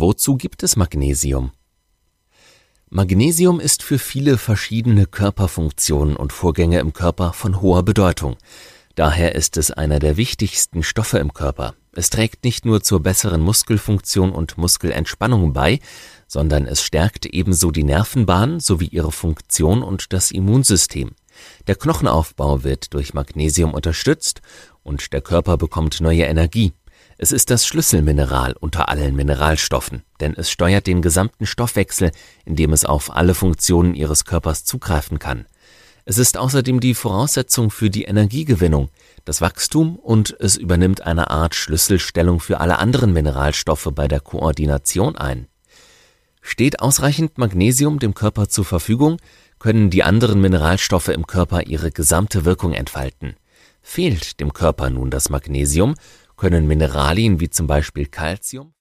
Wozu gibt es Magnesium? Magnesium ist für viele verschiedene Körperfunktionen und Vorgänge im Körper von hoher Bedeutung. Daher ist es einer der wichtigsten Stoffe im Körper. Es trägt nicht nur zur besseren Muskelfunktion und Muskelentspannung bei, sondern es stärkt ebenso die Nervenbahnen sowie ihre Funktion und das Immunsystem. Der Knochenaufbau wird durch Magnesium unterstützt und der Körper bekommt neue Energie. Es ist das Schlüsselmineral unter allen Mineralstoffen, denn es steuert den gesamten Stoffwechsel, indem es auf alle Funktionen Ihres Körpers zugreifen kann. Es ist außerdem die Voraussetzung für die Energiegewinnung, das Wachstum und es übernimmt eine Art Schlüsselstellung für alle anderen Mineralstoffe bei der Koordination ein. Steht ausreichend Magnesium dem Körper zur Verfügung, können die anderen Mineralstoffe im Körper ihre gesamte Wirkung entfalten. Fehlt dem Körper nun das Magnesium, können Mineralien wie zum Beispiel Calcium